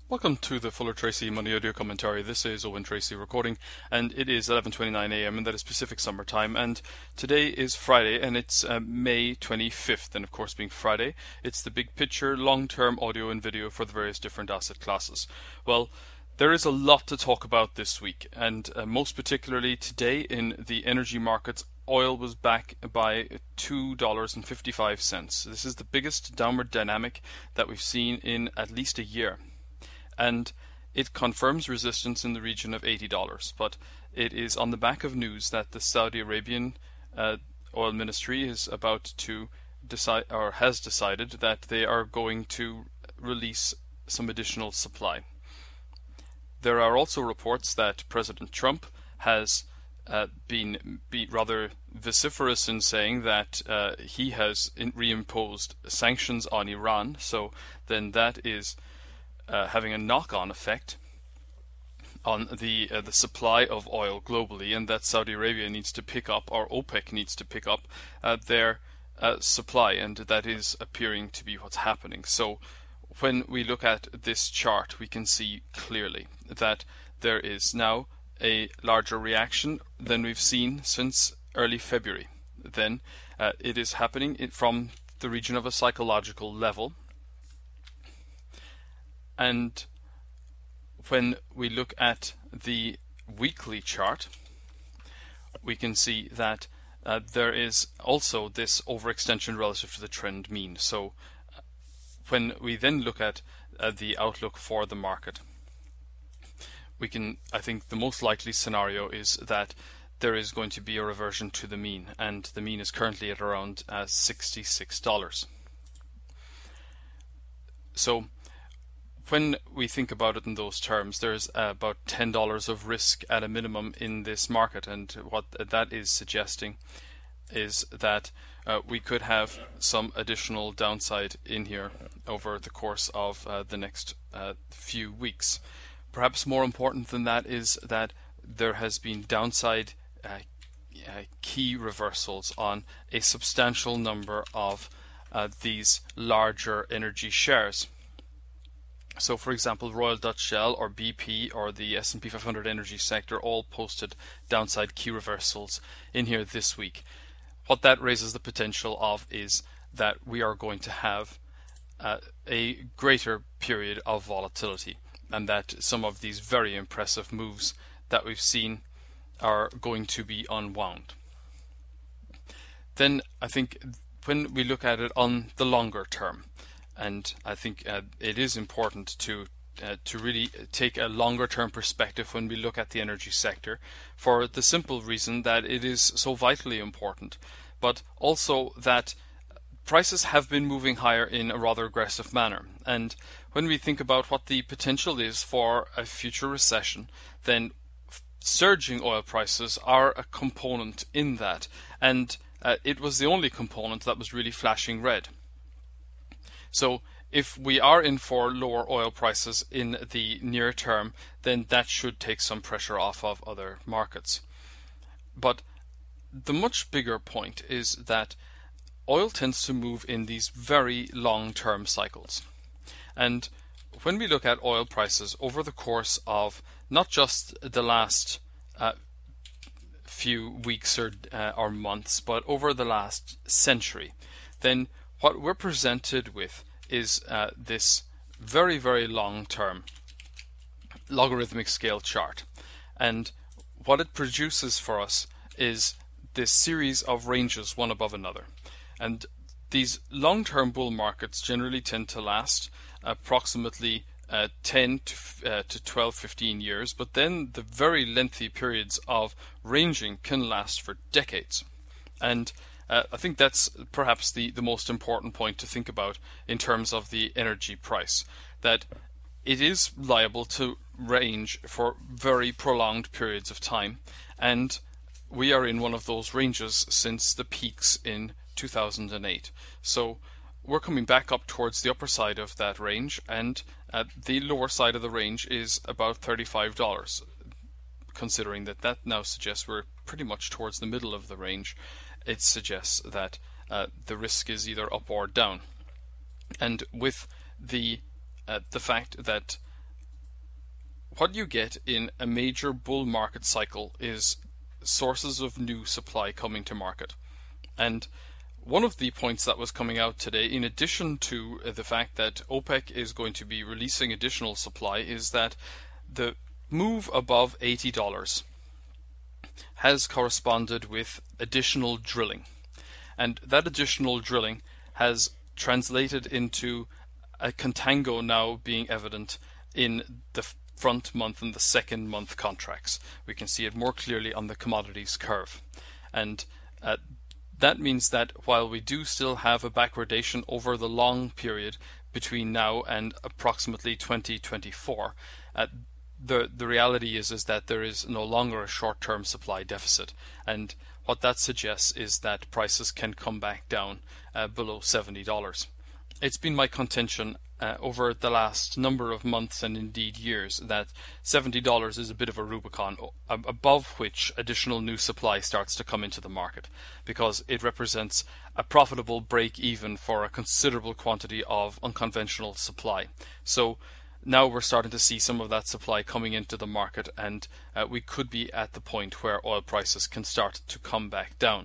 Welcome to the Fuller Tracy Money Audio Commentary. This is Owen Tracy recording, and it is 11:29 a.m. and that is Pacific Summer Time. And today is Friday, and it's May 25th. And of course, being Friday, it's the big picture, long-term audio and video for the various different asset classes. Well, there is a lot to talk about this week, and most particularly today in the energy markets. Oil was back by $2.55. This is the biggest downward dynamic that we've seen in at least a year. And it confirms resistance in the region of $80. But it is on the back of news that the Saudi Arabian oil ministry is about to decide, or has decided, that they are going to release some additional supply. There are also reports that President Trump has been rather vociferous in saying that he has reimposed sanctions on Iran. So then that is having a knock-on effect on the supply of oil globally, and that Saudi Arabia needs to pick up, or OPEC needs to pick up their supply, and that is appearing to be what's happening. So when we look at this chart, we can see clearly that there is now a larger reaction than we've seen since early February. Then it is happening from the region of a psychological level. And when we look at the weekly chart, we can see that there is also this overextension relative to the trend mean. So when we then look at the outlook for the market, I think the most likely scenario is that there is going to be a reversion to the mean, and the mean is currently at around $66. So when we think about it in those terms, there's about $10 of risk at a minimum in this market, and what that is suggesting is that we could have some additional downside in here over the course of the next few weeks. Perhaps more important than that is that there has been downside key reversals on a substantial number of these larger energy shares. So, for example, Royal Dutch Shell or BP or the S&P 500 energy sector all posted downside key reversals in here this week. What that raises the potential of is that we are going to have a greater period of volatility, and that some of these very impressive moves that we've seen are going to be unwound. Then I think when we look at it on the longer term, and I think it is important to really take a longer term perspective when we look at the energy sector, for the simple reason that it is so vitally important, but also that prices have been moving higher in a rather aggressive manner. And when we think about what the potential is for a future recession, then surging oil prices are a component in that. And it was the only component that was really flashing red. So if we are in for lower oil prices in the near term, then that should take some pressure off of other markets. But the much bigger point is that oil tends to move in these very long-term cycles. And when we look at oil prices over the course of not just the last few weeks or months, but over the last century, then what we're presented with is this very, very long-term logarithmic scale chart. And what it produces for us is this series of ranges, one above another. And these long-term bull markets generally tend to last approximately 10 to 12, 15 years, but then the very lengthy periods of ranging can last for decades. And I think that's perhaps the most important point to think about in terms of the energy price, that it is liable to range for very prolonged periods of time, and we are in one of those ranges since the peaks in 2008. So we're coming back up towards the upper side of that range, and the lower side of the range is about $35. Considering that now suggests we're pretty much towards the middle of the range, it suggests that the risk is either up or down. And with the fact that what you get in a major bull market cycle is sources of new supply coming to market. And one of the points that was coming out today, in addition to the fact that OPEC is going to be releasing additional supply, is that the move above $80 has corresponded with additional drilling. And that additional drilling has translated into a contango now being evident in the front month and the second month contracts. We can see it more clearly on the commodities curve. And that means that while we do still have a backwardation over the long period between now and approximately 2024, the reality is that there is no longer a short-term supply deficit. And what that suggests is that prices can come back down below $70. It's been my contention over the last number of months and indeed years that $70 is a bit of a Rubicon above which additional new supply starts to come into the market, because it represents a profitable break even for a considerable quantity of unconventional supply. So now we're starting to see some of that supply coming into the market, and we could be at the point where oil prices can start to come back down.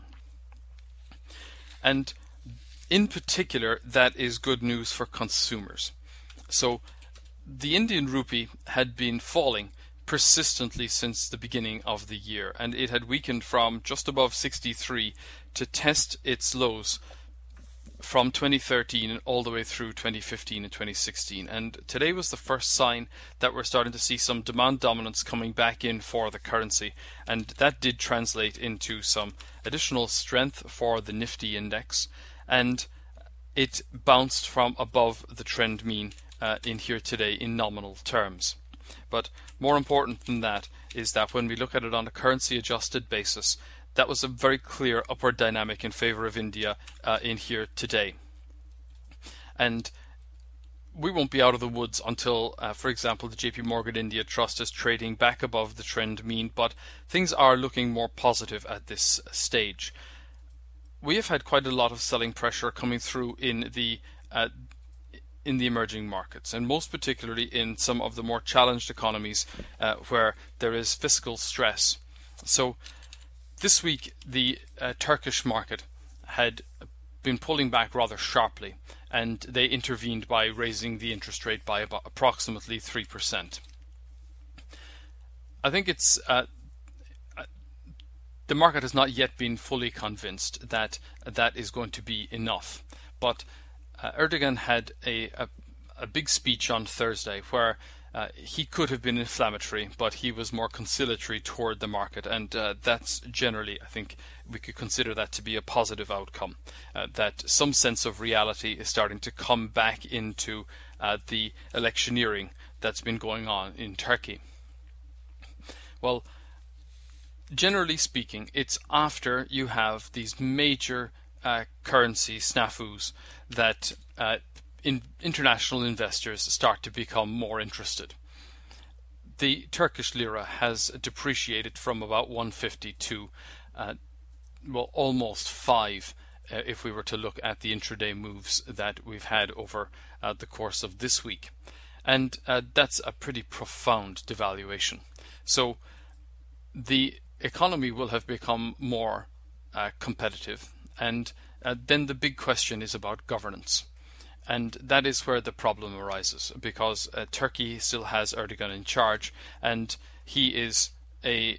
And in particular, that is good news for consumers. So the Indian rupee had been falling persistently since the beginning of the year, and it had weakened from just above 63 to test its lows from 2013 and all the way through 2015 and 2016. And today was the first sign that we're starting to see some demand dominance coming back in for the currency, and that did translate into some additional strength for the Nifty index, and it bounced from above the trend mean in here today in nominal terms. But more important than that is that when we look at it on a currency adjusted basis, that was a very clear upward dynamic in favor of India in here today. And we won't be out of the woods until, for example, the JP Morgan India Trust is trading back above the trend mean, but things are looking more positive at this stage. We have had quite a lot of selling pressure coming through in the emerging markets, and most particularly in some of the more challenged economies where there is fiscal stress. So this week the Turkish market had been pulling back rather sharply, and they intervened by raising the interest rate by about approximately 3%. I think it's the market has not yet been fully convinced that that is going to be enough. But Erdogan had a big speech on Thursday where he could have been inflammatory, but he was more conciliatory toward the market, and that's generally, I think, we could consider that to be a positive outcome, that some sense of reality is starting to come back into the electioneering that's been going on in Turkey. Well, generally speaking, it's after you have these major currency snafus that international investors start to become more interested. The Turkish lira has depreciated from about 150 to almost 5 if we were to look at the intraday moves that we've had over the course of this week. And that's a pretty profound devaluation. So the economy will have become more competitive, and then the big question is about governance. And that is where the problem arises, because Turkey still has Erdogan in charge, and he is I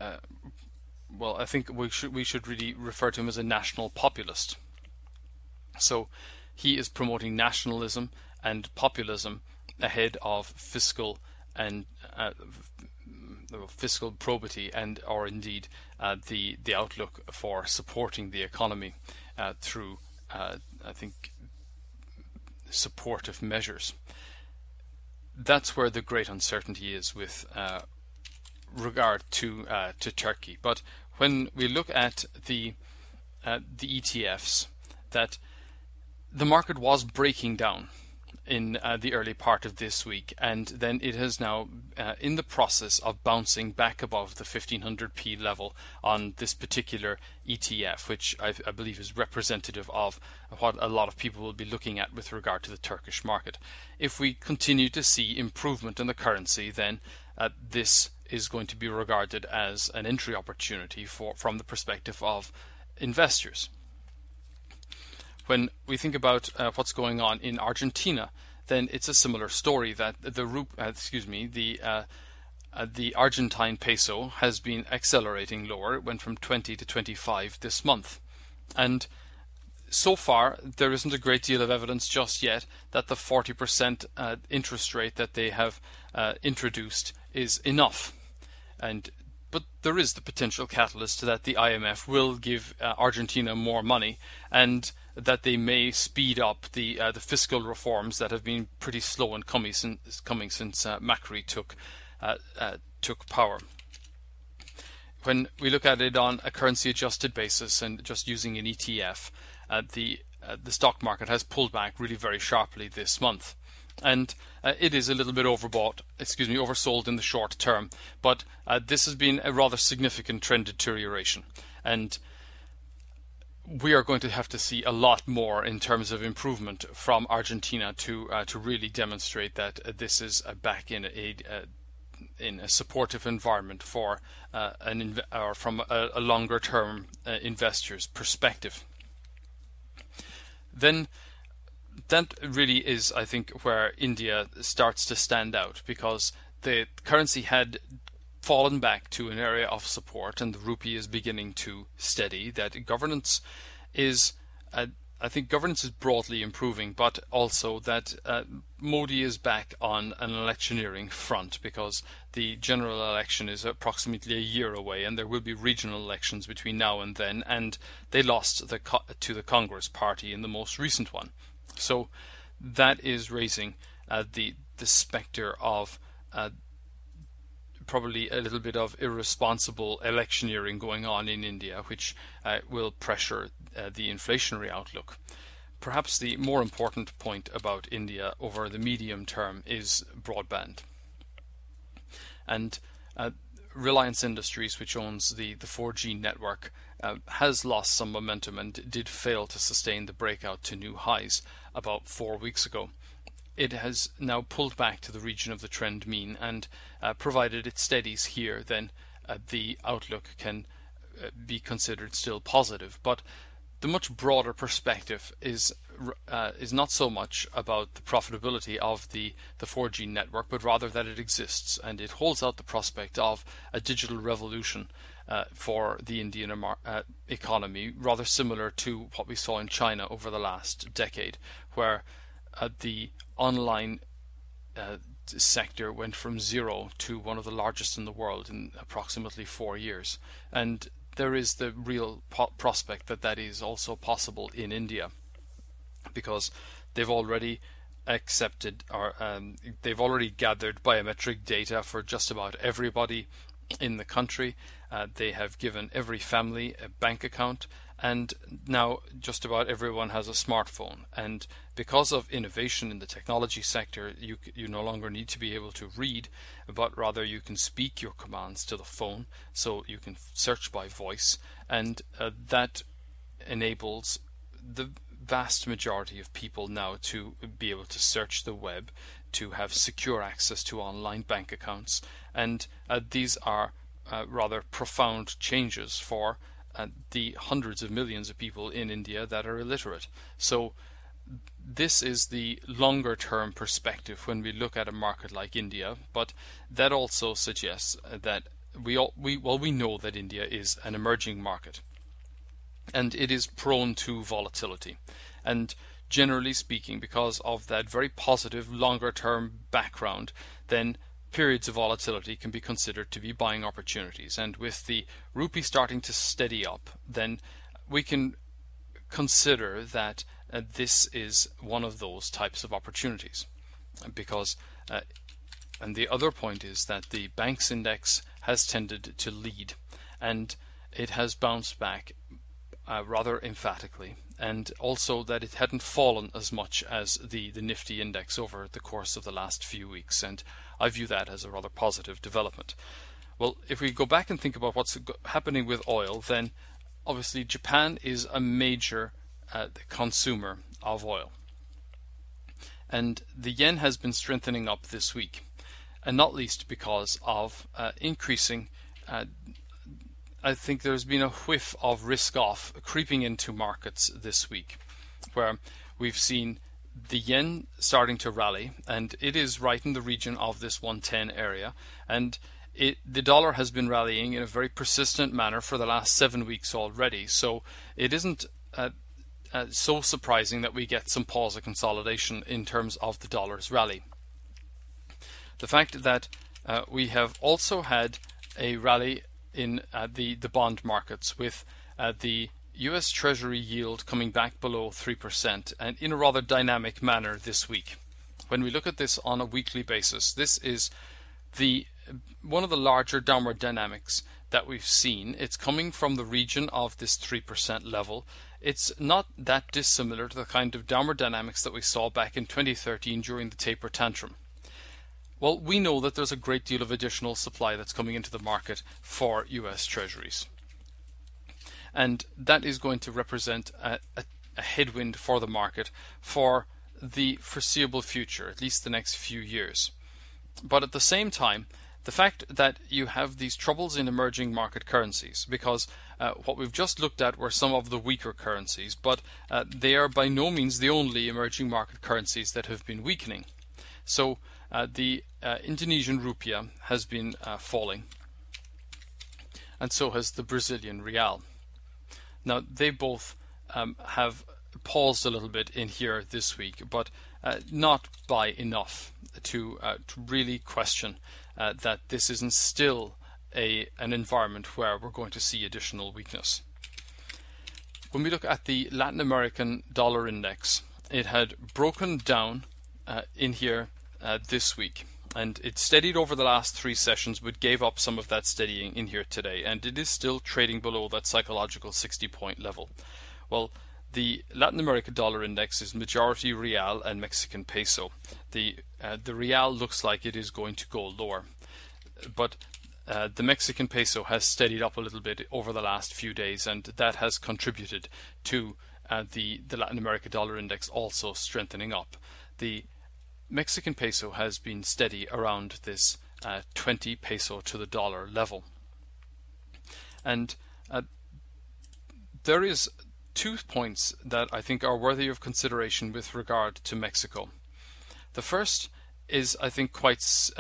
think we should really refer to him as a national populist. So he is promoting nationalism and populism ahead of fiscal and fiscal probity, and or indeed the outlook for supporting the economy through I think supportive measures. That's where the great uncertainty is with regard to Turkey. But when we look at the ETFs, that the market was breaking down in the early part of this week, and then it is now in the process of bouncing back above the 1500p level on this particular ETF, which I believe is representative of what a lot of people will be looking at with regard to the Turkish market. If we continue to see improvement in the currency, then this is going to be regarded as an entry opportunity from the perspective of investors. When we think about what's going on in Argentina, then it's a similar story, that the Argentine peso has been accelerating lower. It went from 20 to 25 this month. And so far, there isn't a great deal of evidence just yet that the 40% interest rate that they have introduced is enough. But there is the potential catalyst that the IMF will give Argentina more money, and that they may speed up the fiscal reforms that have been pretty slow in coming since Macri took power. When we look at it on a currency-adjusted basis and just using an ETF, the stock market has pulled back really very sharply this month, and it is a little bit oversold in the short term. But this has been a rather significant trend deterioration, and we are going to have to see a lot more in terms of improvement from Argentina to really demonstrate that this is back in a supportive environment for from a longer term investor's perspective. Then that really is, I think, where India starts to stand out, because the currency had fallen back to an area of support and the rupee is beginning to steady. That governance is, I think governance is broadly improving, but also that Modi is back on an electioneering front, because the general election is approximately a year away, and there will be regional elections between now and then, and they lost to the Congress party in the most recent one. So that is raising the specter of probably a little bit of irresponsible electioneering going on in India, which will pressure the inflationary outlook. Perhaps the more important point about India over the medium term is broadband. And Reliance Industries, which owns the 4G network, has lost some momentum and did fail to sustain the breakout to new highs about 4 weeks ago. It has now pulled back to the region of the trend mean, and provided it steadies here, then the outlook can be considered still positive. But the much broader perspective is not so much about the profitability of the 4G network, but rather that it exists, and it holds out the prospect of a digital revolution for the Indian economy, rather similar to what we saw in China over the last decade, where the online sector went from zero to one of the largest in the world in approximately 4 years. And there is the real prospect that is also possible in India, because they've already accepted, or they've already gathered biometric data for just about everybody in the country. They have given every family a bank account, and now just about everyone has a smartphone. And because of innovation in the technology sector, you no longer need to be able to read, but rather you can speak your commands to the phone, so you can search by voice, and that enables the vast majority of people now to be able to search the web, to have secure access to online bank accounts, and these are rather profound changes for the hundreds of millions of people in India that are illiterate. So this is the longer term perspective when we look at a market like India, but that also suggests that we know that India is an emerging market, and it is prone to volatility. And generally speaking, because of that very positive longer term background, then periods of volatility can be considered to be buying opportunities. And with the rupee starting to steady up, then we can consider that this is one of those types of opportunities. Because and the other point is that the banks index has tended to lead, and it has bounced back rather emphatically, and also that it hadn't fallen as much as the Nifty index over the course of the last few weeks, and I view that as a rather positive development. Well, if we go back and think about what's happening with oil, then obviously Japan is a major consumer of oil, and the yen has been strengthening up this week. and not least because of increasing. I think there's been a whiff of risk off creeping into markets this week, where we've seen the yen starting to rally, and it is right in the region of this 110 area, and the dollar has been rallying in a very persistent manner for the last 7 weeks already. So it isn't so surprising that we get some pause of consolidation in terms of the dollar's rally. The fact that we have also had a rally in the bond markets, with the US Treasury yield coming back below 3%, and in a rather dynamic manner this week. When we look at this on a weekly basis, this is one of the larger downward dynamics that we've seen. It's coming from the region of this 3% level. It's not that dissimilar to the kind of downward dynamics that we saw back in 2013 during the taper tantrum. Well, we know that there's a great deal of additional supply that's coming into the market for US Treasuries. And that is going to represent a headwind for the market for the foreseeable future, at least the next few years. But at the same time, the fact that you have these troubles in emerging market currencies, because what we've just looked at were some of the weaker currencies, but they are by no means the only emerging market currencies that have been weakening. So the Indonesian rupiah has been falling, and so has the Brazilian real. Now, they both have paused a little bit in here this week, but not by enough to really question that this isn't still an environment where we're going to see additional weakness. When we look at the Latin American dollar index, it had broken down in here this week, and it steadied over the last 3 sessions, but gave up some of that steadying in here today, and it is still trading below that psychological 60-point level. Well, the Latin America dollar index is majority real and Mexican peso. The real looks like it is going to go lower, but the Mexican peso has steadied up a little bit over the last few days, and that has contributed to the Latin America dollar index also strengthening up. The Mexican peso has been steady around this 20 peso to the dollar level. And there is 2 points that I think are worthy of consideration with regard to Mexico. The first is, I think, quite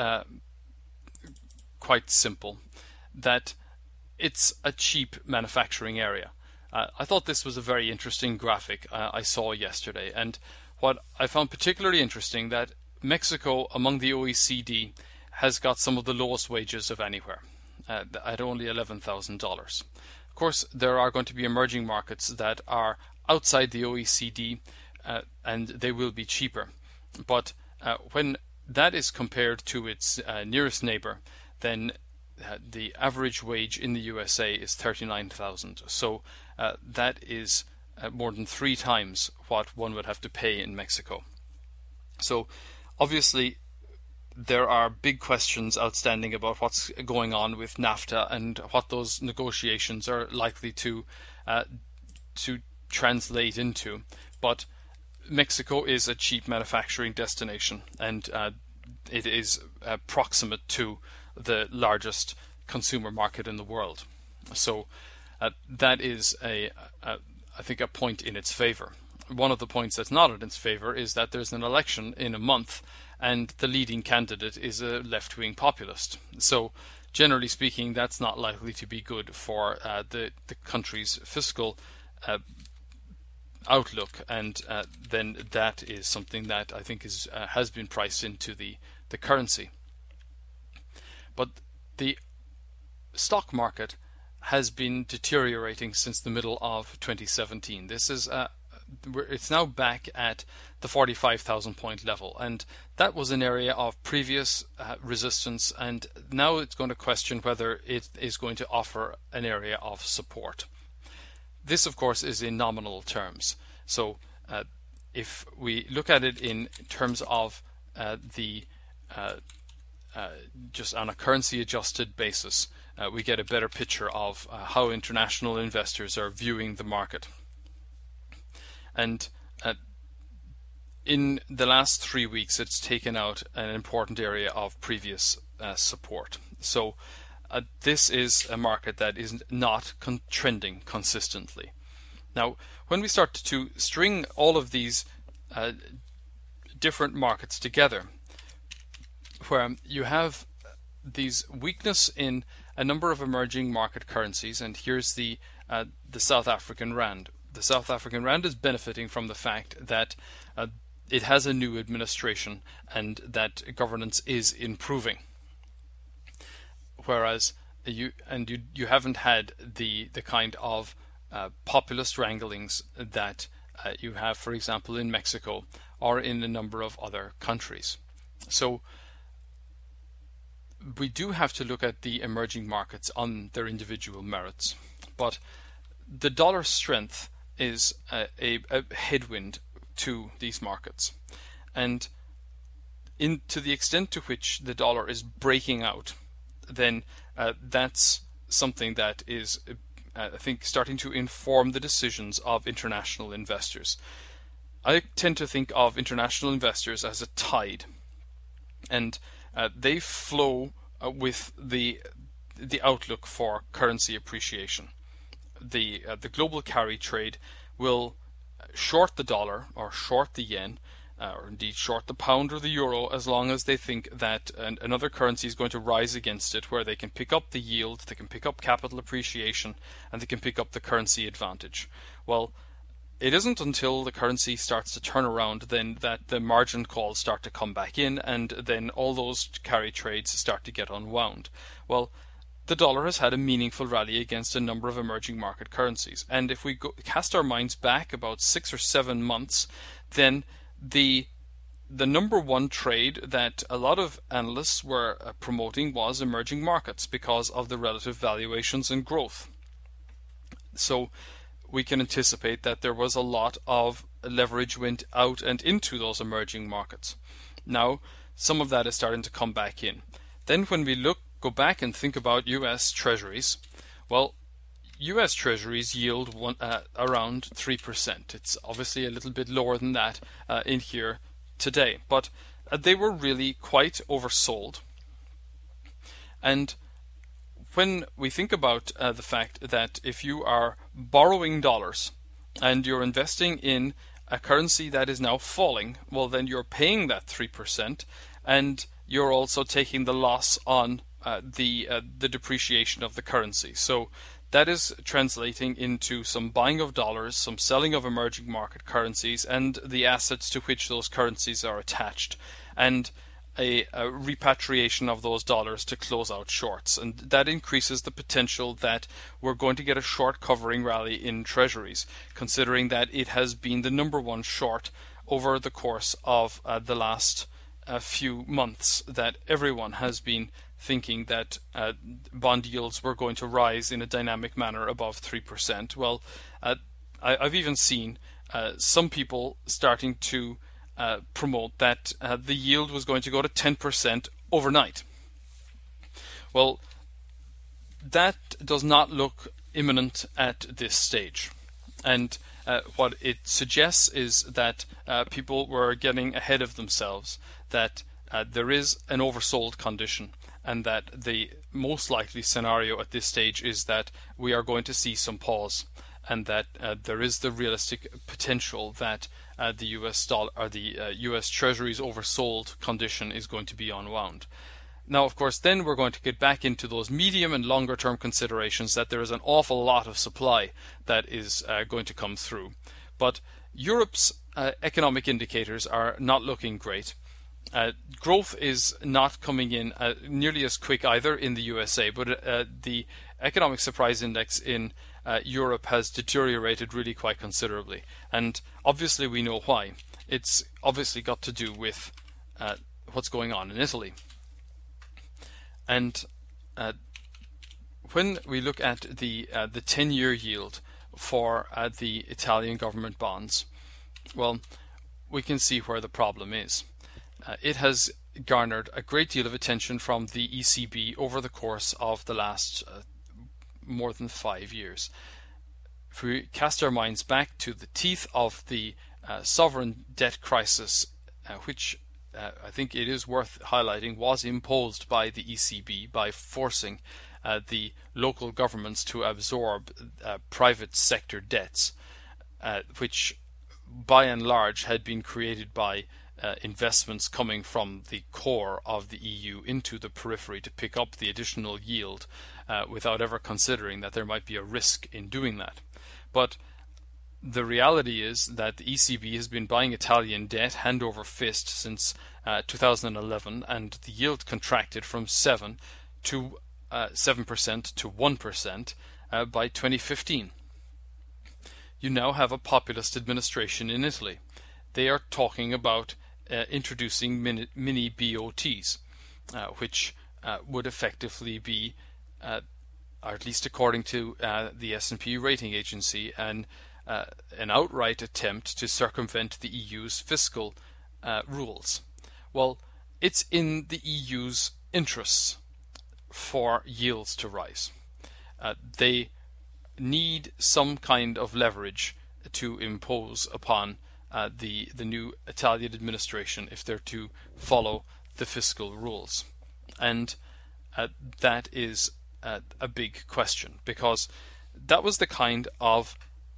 simple, that it's a cheap manufacturing area. I thought this was a very interesting graphic I saw yesterday, and what I found particularly interesting, that Mexico among the OECD has got some of the lowest wages of anywhere, at only $11,000. Of course, there are going to be emerging markets that are outside the OECD, and they will be cheaper. But when that is compared to its nearest neighbor, then the average wage in the USA is $39,000. So that is more than 3 times what one would have to pay in Mexico. So obviously there are big questions outstanding about what's going on with NAFTA and what those negotiations are likely to translate into. But Mexico is a cheap manufacturing destination, and it is proximate to the largest consumer market in the world. So that is I think a point in its favor. One of the points that's not in its favor is that there's an election in a month, and the leading candidate is a left-wing populist. So generally speaking, that's not likely to be good for the country's fiscal outlook, and then that is something that I think has been priced into the currency. But the stock market has been deteriorating since the middle of 2017. This is it's now back at the 45,000 point level, and that was an area of previous resistance, and now it's going to question whether it is going to offer an area of support. This, of course, is in nominal terms. So if we look at it in terms of just on a currency adjusted basis, we get a better picture of how international investors are viewing the market. And in the last 3 weeks, it's taken out an important area of previous support. So this is a market that is not trending consistently. Now, when we start to string all of these different markets together, where you have these weakness in a number of emerging market currencies, and here's the South African rand. The South African rand is benefiting from the fact that it has a new administration and that governance is improving, whereas you haven't had the kind of populist wranglings that you have, for example, in Mexico or in a number of other countries. So we do have to look at the emerging markets on their individual merits, but the dollar strength is a headwind to these markets, and to the extent to which the dollar is breaking out, then that's something that is, I think, starting to inform the decisions of international investors. I tend to think of international investors as a tide, and they flow with the outlook for currency appreciation. The global carry trade will short the dollar or short the yen, or indeed short the pound or the euro, as long as they think that another currency is going to rise against it, where they can pick up the yield, they can pick up capital appreciation, and they can pick up the currency advantage. Well, it isn't until the currency starts to turn around then that the margin calls start to come back in, and then all those carry trades start to get unwound. Well, the dollar has had a meaningful rally against a number of emerging market currencies, and if we cast our minds back about 6 or 7 months, then the number one trade that a lot of analysts were promoting was emerging markets because of the relative valuations and growth. So we can anticipate that there was a lot of leverage went out and into those emerging markets. Now, some of that is starting to come back in. Then when we go back and think about US Treasuries, well, US Treasuries yield around 3%. It's obviously a little bit lower than that in here today, but they were really quite oversold. And when we think about the fact that if you are borrowing dollars and you're investing in a currency that is now falling, well, then you're paying that 3%, and you're also taking the loss on the depreciation of the currency. So that is translating into some buying of dollars, some selling of emerging market currencies, and the assets to which those currencies are attached, and a repatriation of those dollars to close out shorts. And that increases the potential that we're going to get a short covering rally in treasuries, considering that it has been the number one short over the course of the last few months, that everyone has been thinking that bond yields were going to rise in a dynamic manner above 3%. Well, I've even seen some people starting to promote that the yield was going to go to 10% overnight. Well, that does not look imminent at this stage. And what it suggests is that people were getting ahead of themselves, that there is an oversold condition, and that the most likely scenario at this stage is that we are going to see some pause, and that there is the realistic potential that the US dollar or the US Treasury's oversold condition is going to be unwound. Now, of course, then we're going to get back into those medium and longer term considerations, that there is an awful lot of supply that is going to come through. But Europe's economic indicators are not looking great. Growth is not coming in nearly as quick either in the USA, but the economic surprise index in Europe has deteriorated really quite considerably, and obviously we know why. It's obviously got to do with what's going on in Italy. And when we look at the 10-year yield for the Italian government bonds, well, we can see where the problem is. It has garnered a great deal of attention from the ECB over the course of the last more than 5 years. If we cast our minds back to the teeth of the sovereign debt crisis, which I think it is worth highlighting, was imposed by the ECB by forcing the local governments to absorb private sector debts, which by and large had been created by investments coming from the core of the EU into the periphery to pick up the additional yield without ever considering that there might be a risk in doing that. But the reality is that the ECB has been buying Italian debt hand over fist since 2011, and the yield contracted from 7% to 1% by 2015. You now have a populist administration in Italy. They are talking about introducing mini BOTs, which would effectively be, or at least according to the S&P rating agency, an outright attempt to circumvent the EU's fiscal rules. Well, it's in the EU's interests for yields to rise. They need some kind of leverage to impose upon the new Italian administration if they're to follow the fiscal rules. And that is a big question, because that was the kind of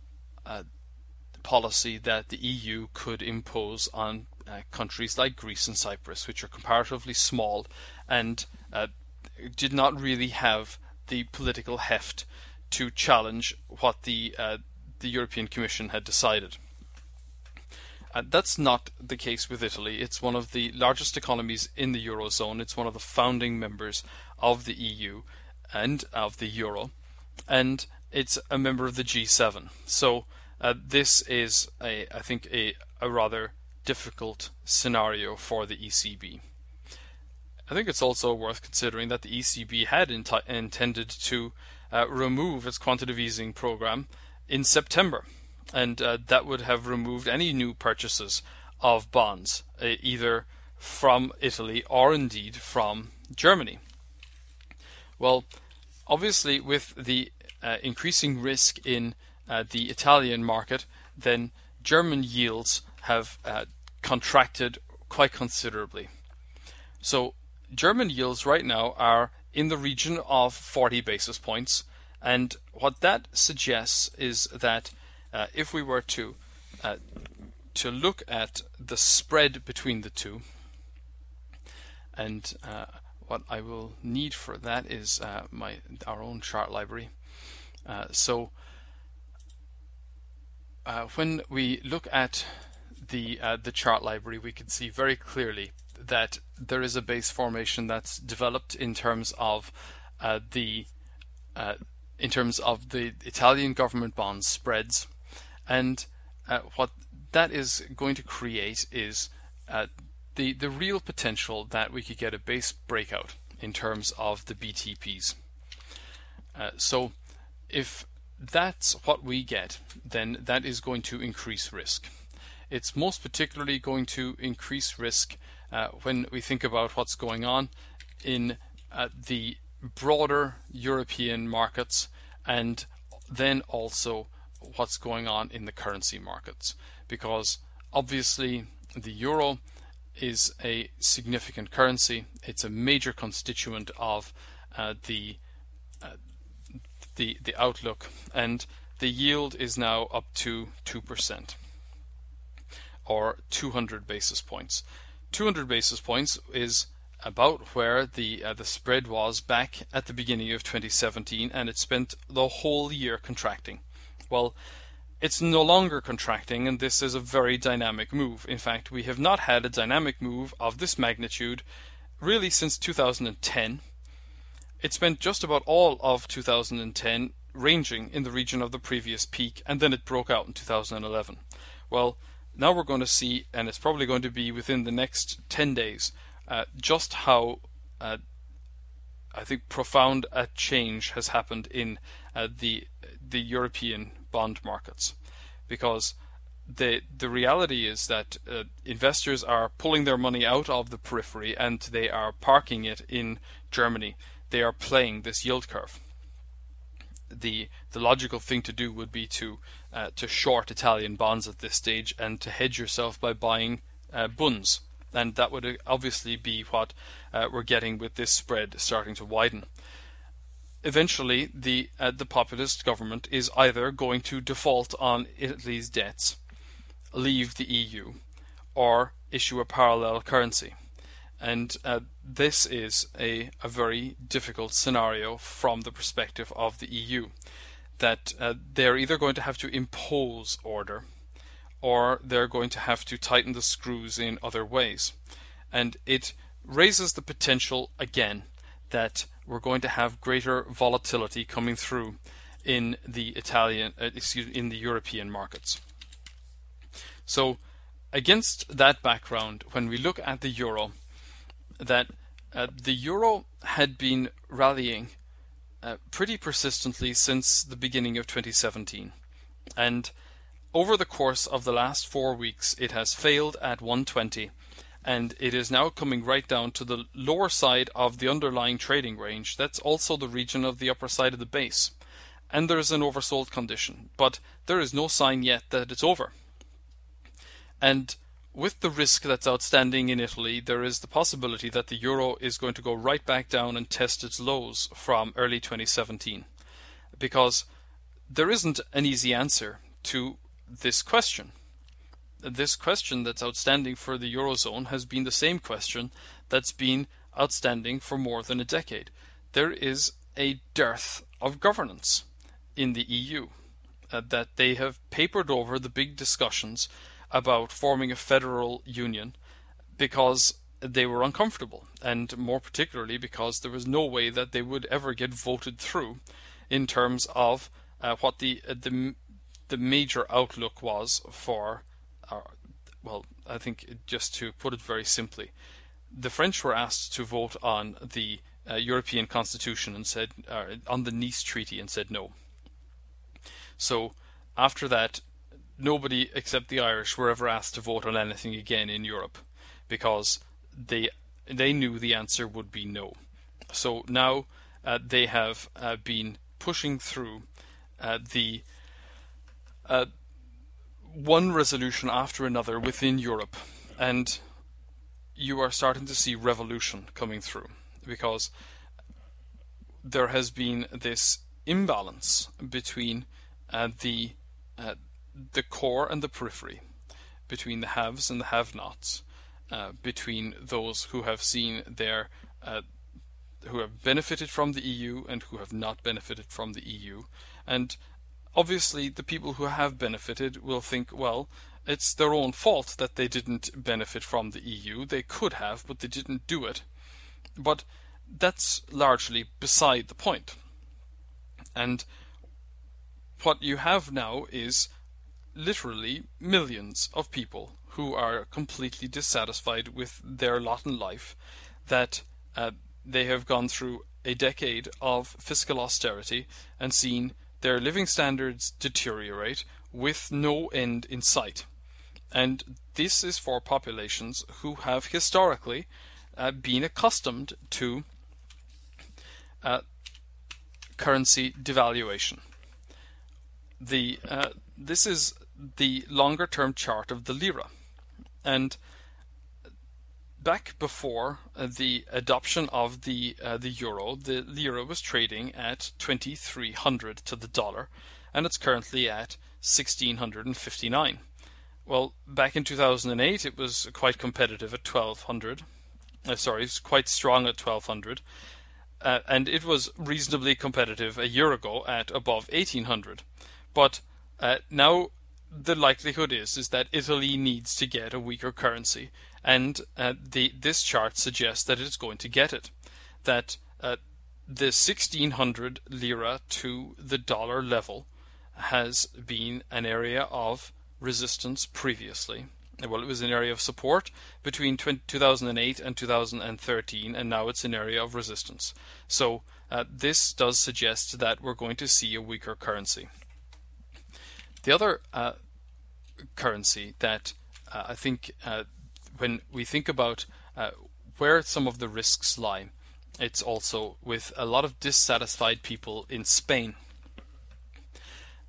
policy that the EU could impose on countries like Greece and Cyprus, which are comparatively small and did not really have the political heft to challenge what the European Commission had decided. That's not the case with Italy. It's one of the largest economies in the Eurozone. It's one of the founding members of the EU and of the Euro, and it's a member of the G7. So this is, I think, a rather difficult scenario for the ECB. I think it's also worth considering that the ECB had intended to remove its quantitative easing program in September, and that would have removed any new purchases of bonds, either from Italy or indeed from Germany. Well, obviously with the increasing risk in the Italian market, then German yields have contracted quite considerably. So German yields right now are in the region of 40 basis points, and what that suggests is that if we were to look at the spread between the two, and what I will need for that is our own chart library. So when we look at the chart library, we can see very clearly that there is a base formation that's developed in terms of the Italian government bond spreads, and what that is going to create is the real potential that we could get a base breakout in terms of the BTPs. So if that's what we get, then that is going to increase risk. It's most particularly going to increase risk when we think about what's going on in the broader European markets, and then also what's going on in the currency markets, because obviously the euro is a significant currency. It's a major constituent of the outlook, and the yield is now up to 2%, or 200 basis points. 200 basis points is about where the spread was back at the beginning of 2017, and it spent the whole year contracting. Well, it's no longer contracting, and this is a very dynamic move. In fact, we have not had a dynamic move of this magnitude really since 2010. It spent just about all of 2010 ranging in the region of the previous peak, and then it broke out in 2011. Well, now we're going to see, and it's probably going to be within the next 10 days, just how I think profound a change has happened in the European bond markets, because the reality is that investors are pulling their money out of the periphery and they are parking it in Germany. They are playing this yield curve, the logical thing to do would be to short Italian bonds at this stage and to hedge yourself by buying bunds, and that would obviously be what we're getting with this spread starting to widen. Eventually, the populist government is either going to default on Italy's debts, leave the EU, or issue a parallel currency. And this is a very difficult scenario from the perspective of the EU, that they're either going to have to impose order or they're going to have to tighten the screws in other ways. And it raises the potential again that we're going to have greater volatility coming through in the in the European markets. So against that background, when we look at the euro, that the euro had been rallying pretty persistently since the beginning of 2017, and over the course of the last 4 weeks it has failed at 120, and it is now coming right down to the lower side of the underlying trading range. That's also the region of the upper side of the base, and there is an oversold condition, but there is no sign yet that it's over. And with the risk that's outstanding in Italy, there is the possibility that the euro is going to go right back down and test its lows from early 2017. Because there isn't an easy answer to this question. This question that's outstanding for the Eurozone has been the same question that's been outstanding for more than a decade. There is a dearth of governance in the EU, that they have papered over the big discussions about forming a federal union because they were uncomfortable, and more particularly because there was no way that they would ever get voted through in terms of what the major outlook was for, well, I think just to put it very simply, the French were asked to vote on the European Constitution and said, on the Nice Treaty, and said no. So after that, nobody except the Irish were ever asked to vote on anything again in Europe, because they knew the answer would be no. So now they have been pushing through the one resolution after another within Europe, and you are starting to see revolution coming through, because there has been this imbalance between the core and the periphery, between the haves and the have-nots, between those who have seen their who have benefited from the EU and who have not benefited from the EU. And obviously the people who have benefited will think, well, it's their own fault that they didn't benefit from the EU. They could have, but they didn't do it. But that's largely beside the point. And what you have now is literally millions of people who are completely dissatisfied with their lot in life, that they have gone through a decade of fiscal austerity and seen their living standards deteriorate with no end in sight. And this is for populations who have historically been accustomed to currency devaluation. This is the longer term chart of the lira, and back before the adoption of the euro, the lira was trading at 2,300 to the dollar, and it's currently at 1,659. Well, back in 2008 it was quite competitive at 1,200. It's quite strong at 1,200, and it was reasonably competitive a year ago at above 1,800. But now the likelihood is that Italy needs to get a weaker currency, and this chart suggests that it's going to get it. That the 1,600 lira to the dollar level has been an area of resistance previously. Well, it was an area of support between 2008 and 2013, and now it's an area of resistance. So this does suggest that we're going to see a weaker currency. The other currency that I think when we think about where some of the risks lie, it's also with a lot of dissatisfied people in Spain.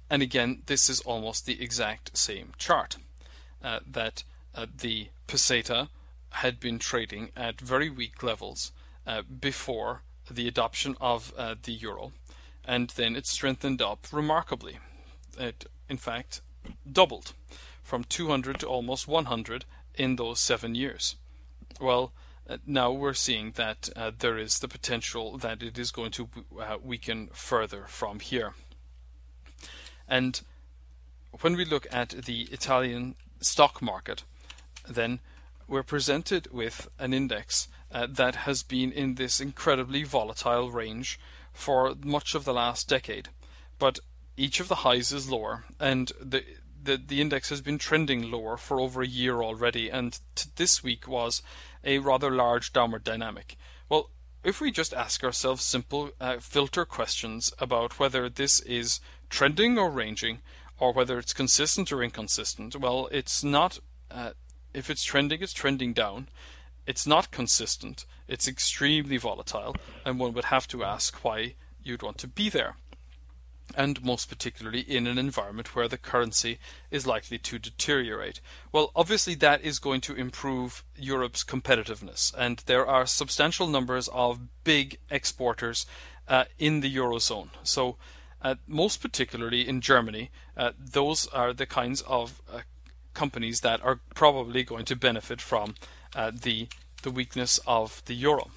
And again, this is almost the exact same chart that the peseta had been trading at very weak levels before the adoption of the euro, and then it strengthened up remarkably. It, in fact, doubled from 200 to almost 100 in those 7 years. Well, now we're seeing that there is the potential that it is going to weaken further from here. And when we look at the Italian stock market, then we're presented with an index that has been in this incredibly volatile range for much of the last decade. But each of the highs is lower, and the index has been trending lower for over a year already, and this week was a rather large downward dynamic. Well, if we just ask ourselves simple filter questions about whether this is trending or ranging, or whether it's consistent or inconsistent, well, it's not. If it's trending down. It's not consistent. It's extremely volatile, and one would have to ask why you'd want to be there. And most particularly in an environment where the currency is likely to deteriorate. Well, obviously that is going to improve Europe's competitiveness, and there are substantial numbers of big exporters in the Eurozone. So most particularly in Germany, those are the kinds of companies that are probably going to benefit from the weakness of the euro.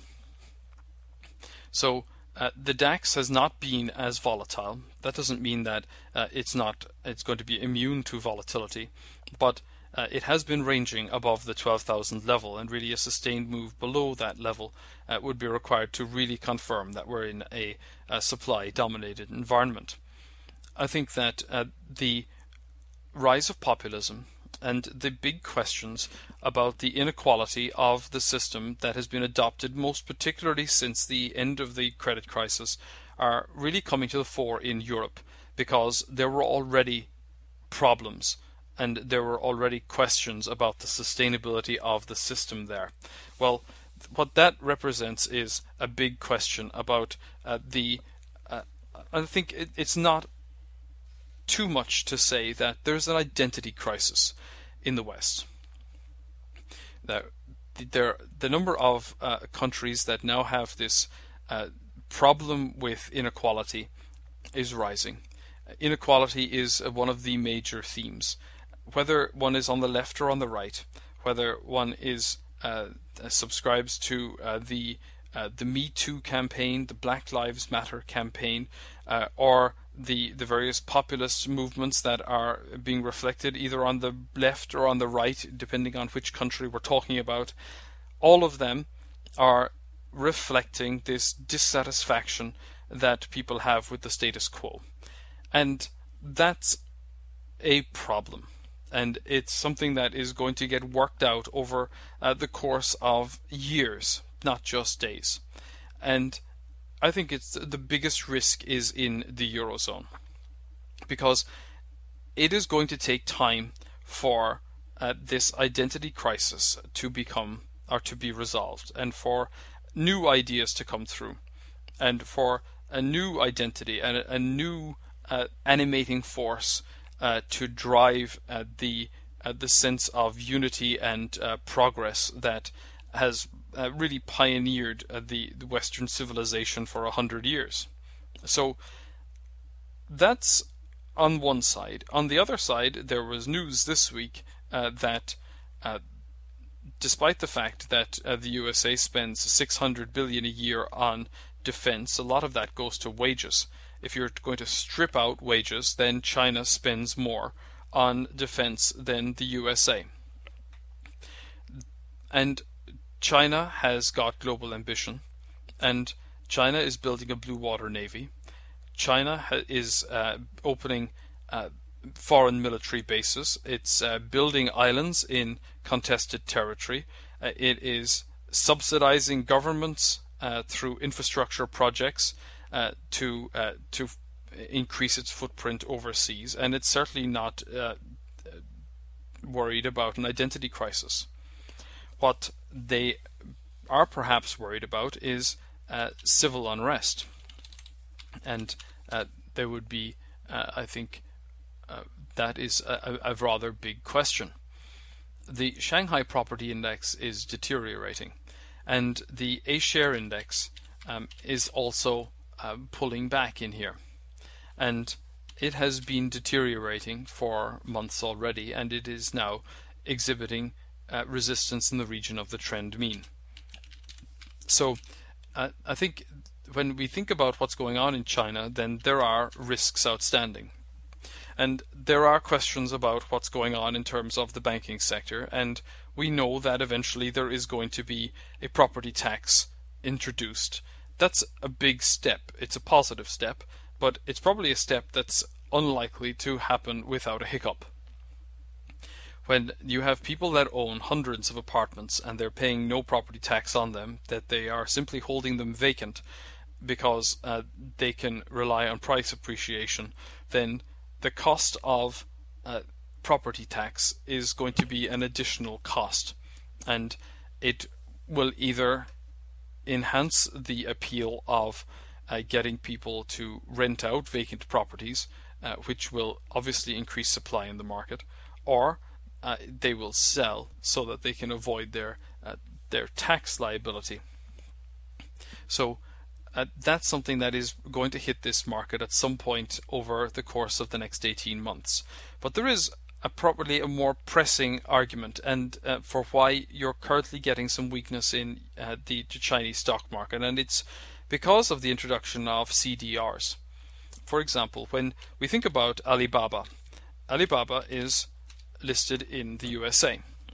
So the DAX has not been as volatile. That doesn't mean that it's going to be immune to volatility, but it has been ranging above the 12,000 level, and really a sustained move below that level would be required to really confirm that we're in a supply-dominated environment. I think that the rise of populism and the big questions about the inequality of the system that has been adopted, most particularly since the end of the credit crisis, are really coming to the fore in Europe, because there were already problems and there were already questions about the sustainability of the system there. Well, what that represents is a big question about I think it's not too much to say that there's an identity crisis in the West. The number of countries that now have this problem with inequality is rising. Inequality is one of the major themes. Whether one is on the left or on the right, whether one is subscribes to the Me Too campaign, the Black Lives Matter campaign, or the various populist movements that are being reflected either on the left or on the right, depending on which country we're talking about, all of them are reflecting this dissatisfaction that people have with the status quo. And that's a problem. And it's something that is going to get worked out over the course of years, not just days. And I think it's the biggest risk is in the Eurozone, because it is going to take time for this identity crisis to become or to be resolved, and for new ideas to come through, and for a new identity and a new animating force to drive the sense of unity and progress that has really pioneered the Western civilization for 100 years. So that's on one side. On the other side, there was news this week that despite the fact that the USA spends $600 billion a year on defense, a lot of that goes to wages. If you're going to strip out wages, then China spends more on defense than the USA. And China has got global ambition, and China is building a blue water navy. China is opening foreign military bases. It's building islands in contested territory. It is subsidizing governments through infrastructure projects to increase its footprint overseas, and it's certainly not worried about an identity crisis. What they are perhaps worried about is civil unrest, and there would be, I think, that is a rather big question. The Shanghai Property Index is deteriorating, and the A-share index is also pulling back in here. And it has been deteriorating for months already, and it is now exhibiting resistance in the region of the trend mean. So I think when we think about what's going on in China, then there are risks outstanding. And there are questions about what's going on in terms of the banking sector, and we know that eventually there is going to be a property tax introduced. That's a big step. It's a positive step, but it's probably a step that's unlikely to happen without a hiccup. When you have people that own hundreds of apartments and they're paying no property tax on them, that they are simply holding them vacant because they can rely on price appreciation, then the cost of property tax is going to be an additional cost, and it will either enhance the appeal of getting people to rent out vacant properties, which will obviously increase supply in the market, or they will sell so that they can avoid their tax liability. So that's something that is going to hit this market at some point over the course of the next 18 months. But there is probably a more pressing argument and for why you're currently getting some weakness in the Chinese stock market, and it's because of the introduction of CDRs. For example, when we think about Alibaba, Alibaba is listed in the USA,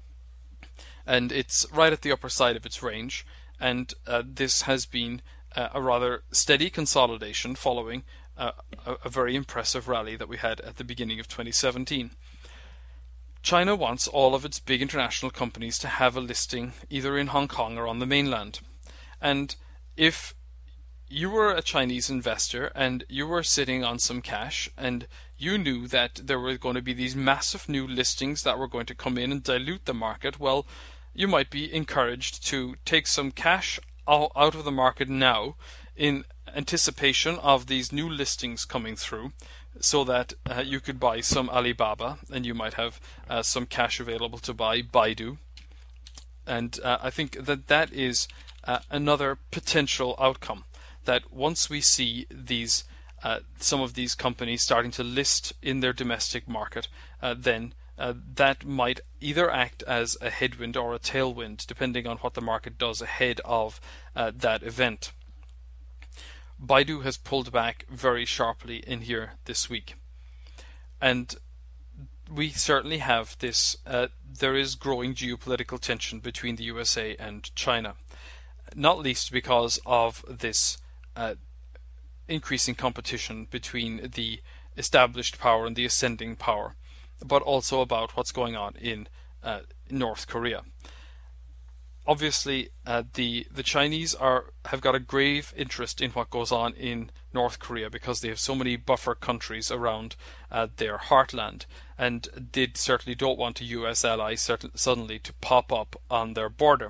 and it's right at the upper side of its range, and this has been a rather steady consolidation following a very impressive rally that we had at the beginning of 2017. China wants all of its big international companies to have a listing either in Hong Kong or on the mainland. And if you were a Chinese investor and you were sitting on some cash and you knew that there were going to be these massive new listings that were going to come in and dilute the market, well, you might be encouraged to take some cash out of the market now in anticipation of these new listings coming through, so that you could buy some Alibaba and you might have some cash available to buy Baidu. And I think that is another potential outcome, that once we see these some of these companies starting to list in their domestic market, then that might either act as a headwind or a tailwind, depending on what the market does ahead of that event. Baidu has pulled back very sharply in here this week, and we certainly have this. There is growing geopolitical tension between the USA and China, not least because of this increasing competition between the established power and the ascending power, but also about what's going on in North Korea. Obviously, the Chinese have got a grave interest in what goes on in North Korea because they have so many buffer countries around their heartland, and they certainly don't want a US ally suddenly to pop up on their border.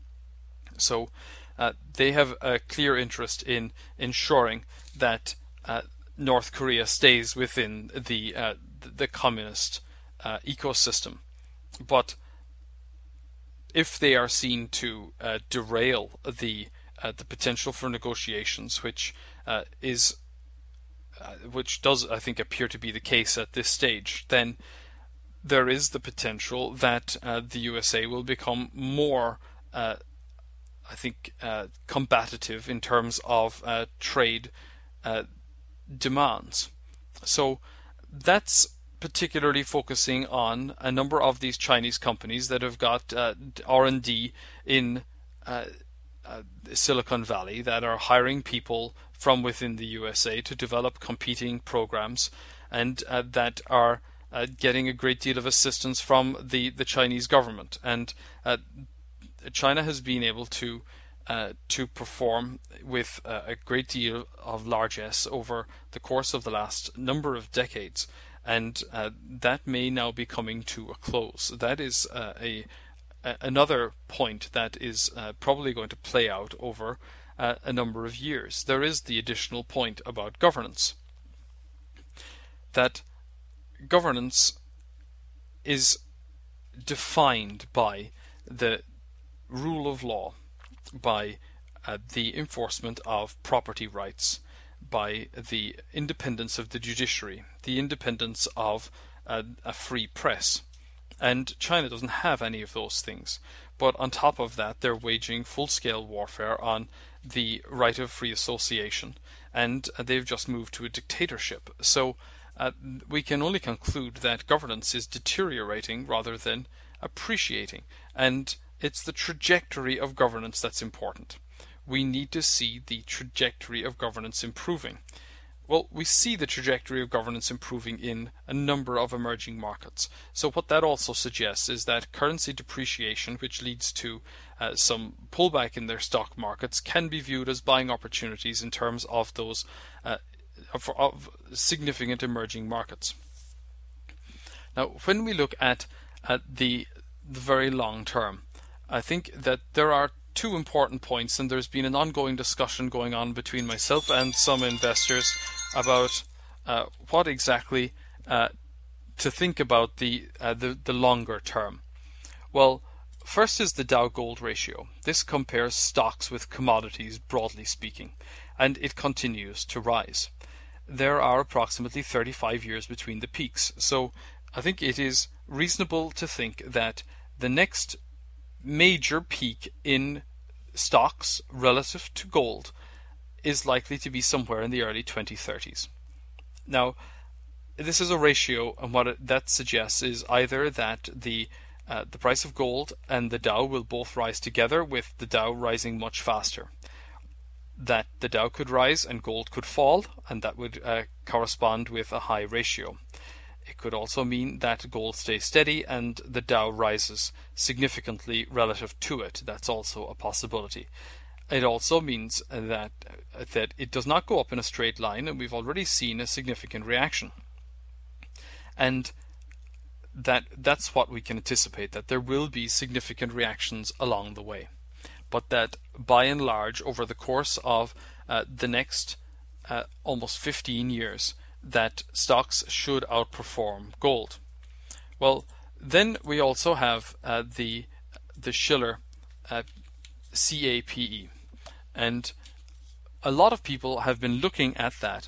So they have a clear interest in ensuring that North Korea stays within the communist ecosystem. But if they are seen to derail the potential for negotiations, which does, I think, appear to be the case at this stage, then there is the potential that the USA will become more, combative in terms of trade demands. So that's particularly focusing on a number of these Chinese companies that have got R&D in Silicon Valley that are hiring people from within the USA to develop competing programs, and that are getting a great deal of assistance from the Chinese government. And China has been able to perform with a great deal of largesse over the course of the last number of decades. And that may now be coming to a close. That is another point that is probably going to play out over a number of years. There is the additional point about governance, that governance is defined by the rule of law, by the enforcement of property rights, by the independence of the judiciary, the independence of a free press. And China doesn't have any of those things. But on top of that, they're waging full-scale warfare on the right of free association, and they've just moved to a dictatorship. So we can only conclude that governance is deteriorating rather than appreciating. And it's the trajectory of governance that's important. We need to see the trajectory of governance improving. Well, we see the trajectory of governance improving in a number of emerging markets. So what that also suggests is that currency depreciation, which leads to some pullback in their stock markets, can be viewed as buying opportunities in terms of those of significant emerging markets. Now, when we look at the very long term, I think that there are two important points, and there's been an ongoing discussion going on between myself and some investors about what exactly to think about the longer term. Well, first is the Dow-Gold ratio. This compares stocks with commodities, broadly speaking, and it continues to rise. There are approximately 35 years between the peaks, so I think it is reasonable to think that the next major peak in stocks relative to gold is likely to be somewhere in the early 2030s. Now, this is a ratio, and what that suggests is either that the price of gold and the Dow will both rise together, with the Dow rising much faster. That the Dow could rise and gold could fall, and that would correspond with a high ratio. It could also mean that gold stays steady and the Dow rises significantly relative to it. That's also a possibility. It also means that it does not go up in a straight line, and we've already seen a significant reaction. And that's what we can anticipate, that there will be significant reactions along the way. But that by and large, over the course of the next almost 15 years, that stocks should outperform gold. Well, then we also have the Shiller CAPE, and a lot of people have been looking at that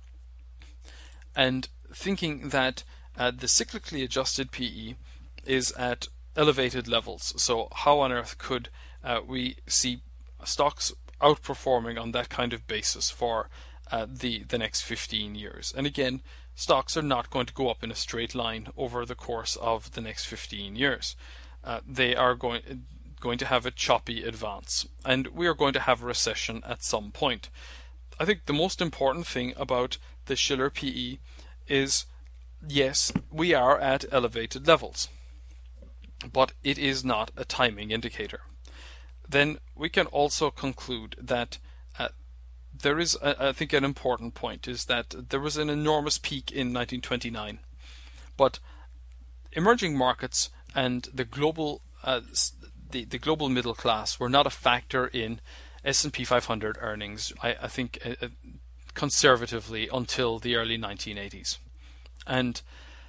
and thinking that the cyclically adjusted PE is at elevated levels. So how on earth could we see stocks outperforming on that kind of basis for the next 15 years? And again, stocks are not going to go up in a straight line over the course of the next 15 years. They are going to have a choppy advance, and we are going to have a recession at some point. I think the most important thing about the Shiller PE is, yes, we are at elevated levels, but it is not a timing indicator. Then we can also conclude that there is, I think, an important point is that there was an enormous peak in 1929, but emerging markets and the global the global middle class were not a factor in S&P 500 earnings, I think, conservatively until the early 1980s. And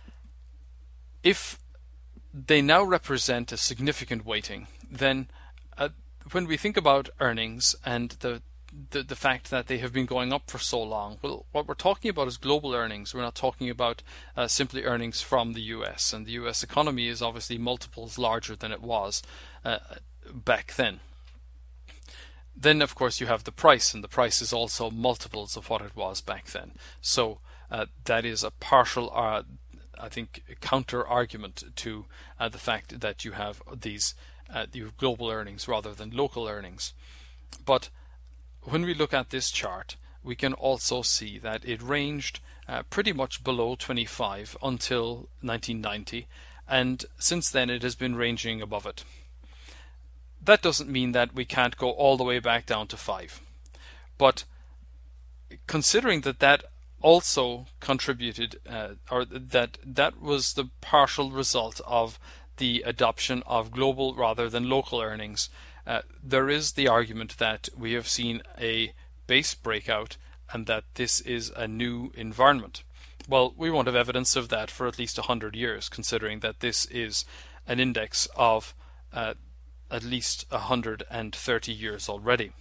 if they now represent a significant weighting, then when we think about earnings and the fact that they have been going up for so long, well, what we're talking about is global earnings. We're not talking about simply earnings from the US, and the US economy is obviously multiples larger than it was back then. Then, of course, you have the price, and the price is also multiples of what it was back then. So that is a partial, I think, counter argument to the fact that you have these you have global earnings rather than local earnings. But when we look at this chart, we can also see that it ranged pretty much below 25 until 1990, and since then it has been ranging above it. That doesn't mean that we can't go all the way back down to 5. But considering that also contributed, or that was the partial result of the adoption of global rather than local earnings, there is the argument that we have seen a base breakout and that this is a new environment. Well, we won't have evidence of that for at least 100 years, considering that this is an index of at least 130 years already.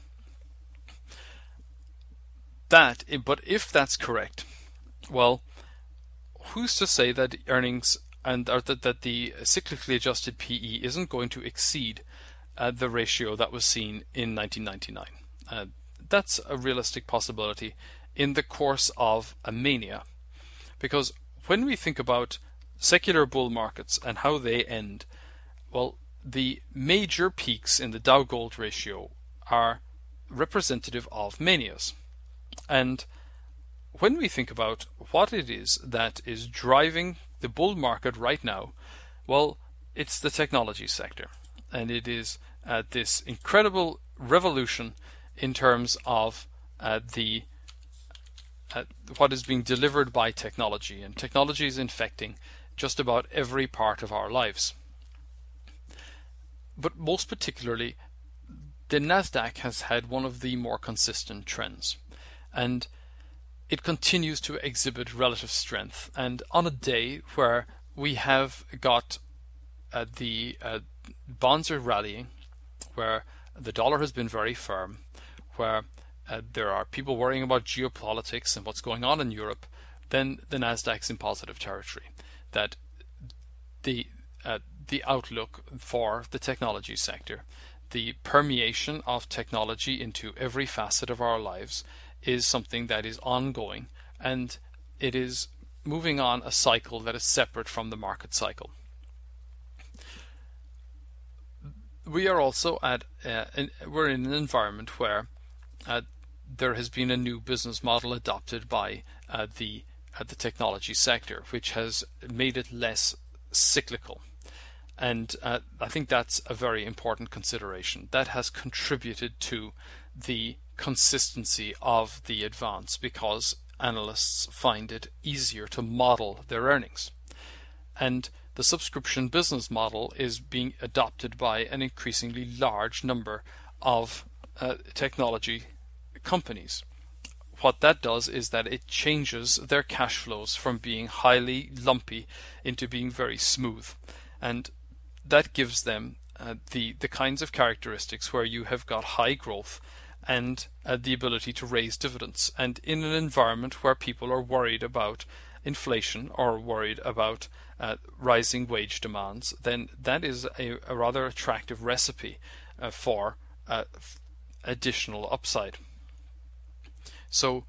But if that's correct, well, who's to say that earnings or that the cyclically adjusted PE isn't going to exceed the ratio that was seen in 1999? That's a realistic possibility in the course of a mania. Because when we think about secular bull markets and how they end, well, the major peaks in the Dow Gold ratio are representative of manias. And when we think about what it is that is driving the bull market right now, well, it's the technology sector. And it is this incredible revolution in terms of what is being delivered by technology, and technology is infecting just about every part of our lives. But most particularly, the Nasdaq has had one of the more consistent trends, and it continues to exhibit relative strength. And on a day where we have got the bonds are rallying, where the dollar has been very firm, where there are people worrying about geopolitics and what's going on in Europe, then the Nasdaq's in positive territory. That the outlook for the technology sector, the permeation of technology into every facet of our lives, is something that is ongoing, and it is moving on a cycle that is separate from the market cycle. We are also we're in an environment where there has been a new business model adopted by the technology sector, which has made it less cyclical. And I think that's a very important consideration. That has contributed to the consistency of the advance, because analysts find it easier to model their earnings. And the subscription business model is being adopted by an increasingly large number of technology companies. What that does is that it changes their cash flows from being highly lumpy into being very smooth, and that gives them the kinds of characteristics where you have got high growth and the ability to raise dividends. And in an environment where people are worried about inflation or worried about rising wage demands, then that is a rather attractive recipe for additional upside. So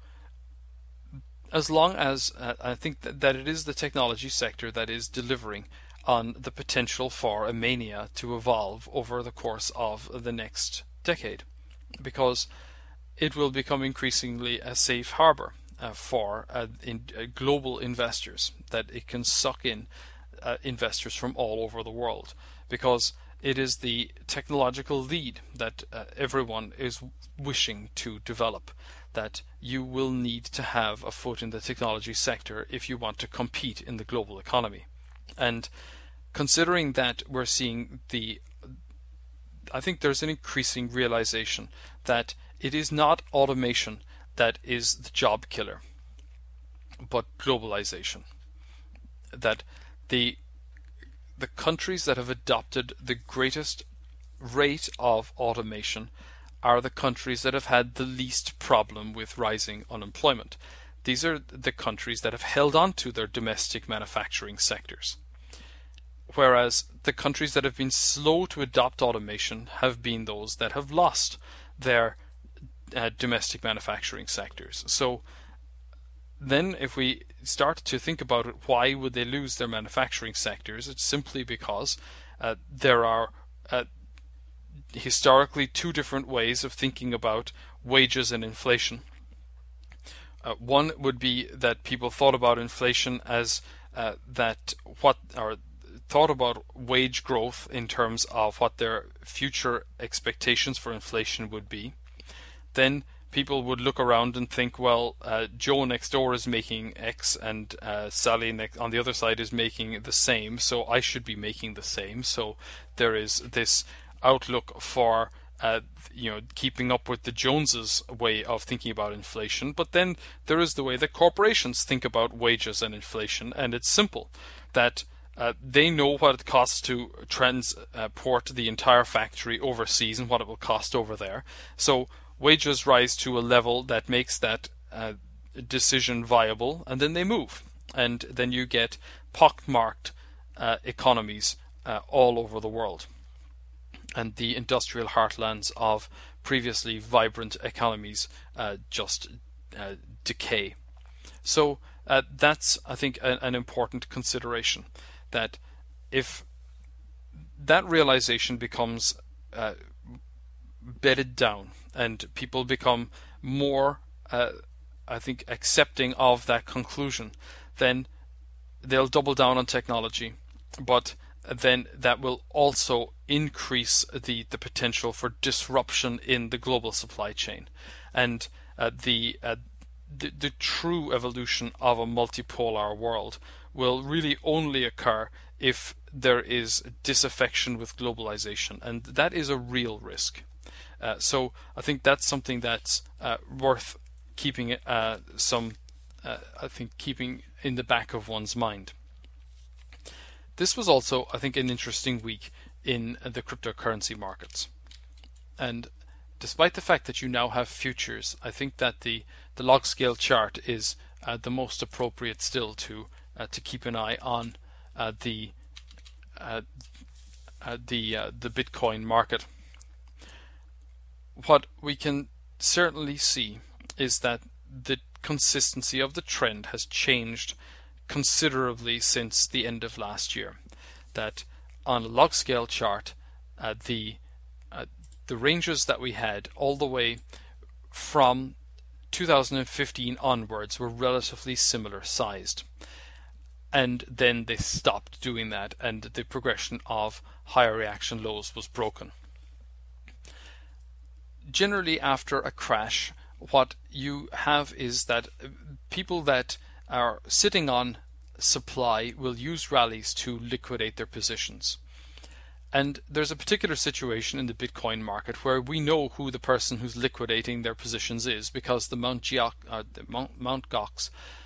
as long as I think that it is the technology sector that is delivering on the potential for a mania to evolve over the course of the next decade, because it will become increasingly a safe harbor for global investors, that it can suck in investors from all over the world, because it is the technological lead that everyone is wishing to develop, that you will need to have a foot in the technology sector if you want to compete in the global economy. And considering that we're seeing I think there's an increasing realization that it is not automation that is the job killer, but globalization. That the countries that have adopted the greatest rate of automation are the countries that have had the least problem with rising unemployment. These are the countries that have held on to their domestic manufacturing sectors. Whereas the countries that have been slow to adopt automation have been those that have lost their domestic manufacturing sectors. So then if we start to think about it, why would they lose their manufacturing sectors? It's simply because there are historically two different ways of thinking about wages and inflation. One would be that people thought about inflation as thought about wage growth in terms of what their future expectations for inflation would be. Then people would look around and think, well, Joe next door is making X and Sally on the other side is making the same, so I should be making the same. So there is this outlook for keeping up with the Joneses way of thinking about inflation. But then there is the way that corporations think about wages and inflation, and it's simple that they know what it costs to transport the entire factory overseas and what it will cost over there. So wages rise to a level that makes that decision viable, and then they move, and then you get pockmarked economies all over the world. And the industrial heartlands of previously vibrant economies just decay. So that's, I think, an important consideration, that if that realization becomes bedded down and people become more, I think, accepting of that conclusion, then they'll double down on technology, but then that will also increase the potential for disruption in the global supply chain, and the true evolution of a multipolar world will really only occur if there is disaffection with globalization, and that is a real risk. So I think that's something that's worth keeping keeping in the back of one's mind. This was also, I think, an interesting week in the cryptocurrency markets. And despite the fact that you now have futures, I think that the log scale chart is the most appropriate still to keep an eye on the Bitcoin market. What we can certainly see is that the consistency of the trend has changed considerably since the end of last year. That on a log scale chart, the ranges that we had all the way from 2015 onwards were relatively similar sized, and then they stopped doing that, and the progression of higher reaction lows was broken. Generally, after a crash, what you have is that people that are sitting on supply will use rallies to liquidate their positions. And there's a particular situation in the Bitcoin market where we know who the person who's liquidating their positions is, because the Mt. Gox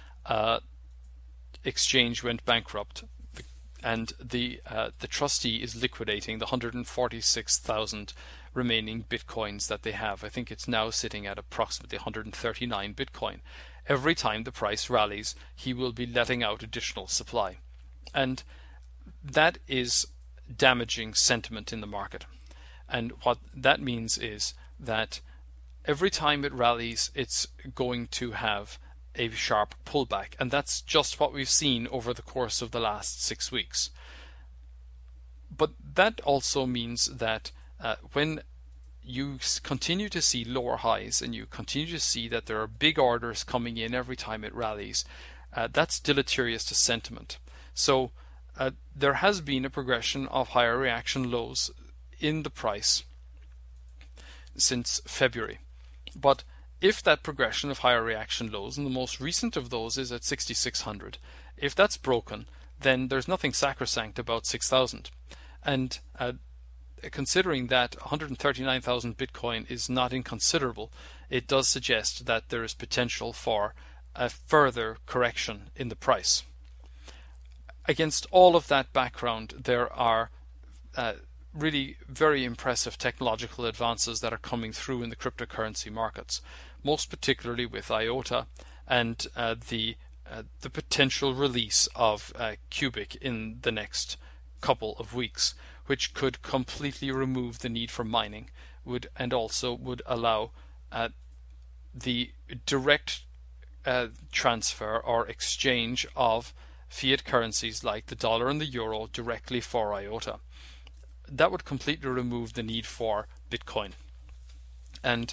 exchange went bankrupt, and the trustee is liquidating the 146,000 remaining Bitcoins that they have. I think it's now sitting at approximately 139 Bitcoin. Every time the price rallies, he will be letting out additional supply. And that is damaging sentiment in the market. And what that means is that every time it rallies, it's going to have a sharp pullback. And that's just what we've seen over the course of the last 6 weeks. But that also means that when you continue to see lower highs and you continue to see that there are big orders coming in every time it rallies, that's deleterious to sentiment. So there has been a progression of higher reaction lows in the price since February. But if that progression of higher reaction lows, and the most recent of those is at 6,600, if that's broken, then there's nothing sacrosanct about 6,000. And considering that 139,000 Bitcoin is not inconsiderable, it does suggest that there is potential for a further correction in the price. Against all of that background, there are really very impressive technological advances that are coming through in the cryptocurrency markets, most particularly with IOTA and the potential release of Cubic in the next couple of weeks, which could completely remove the need for mining, and also would allow the direct transfer or exchange of fiat currencies like the dollar and the euro directly for IOTA. That would completely remove the need for Bitcoin. And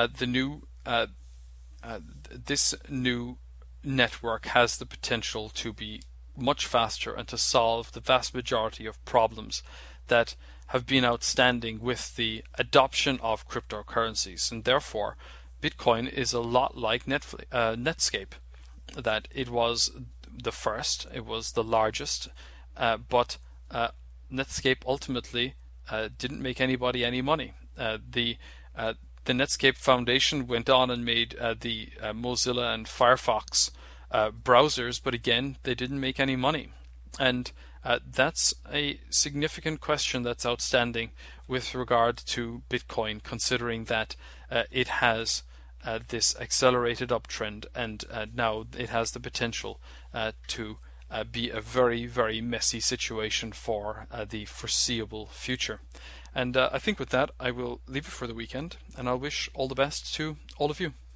this new network has the potential to be much faster and to solve the vast majority of problems that have been outstanding with the adoption of cryptocurrencies. And therefore, Bitcoin is a lot like Netscape, that it was the first, it was the largest, but Netscape ultimately didn't make anybody any money. the Netscape Foundation went on and made the Mozilla and Firefox browsers, but again, they didn't make any money. And that's a significant question that's outstanding with regard to Bitcoin, considering that it has this accelerated uptrend, and now it has the potential to be a very, very messy situation for the foreseeable future. And I think with that, I will leave it for the weekend, and I'll wish all the best to all of you.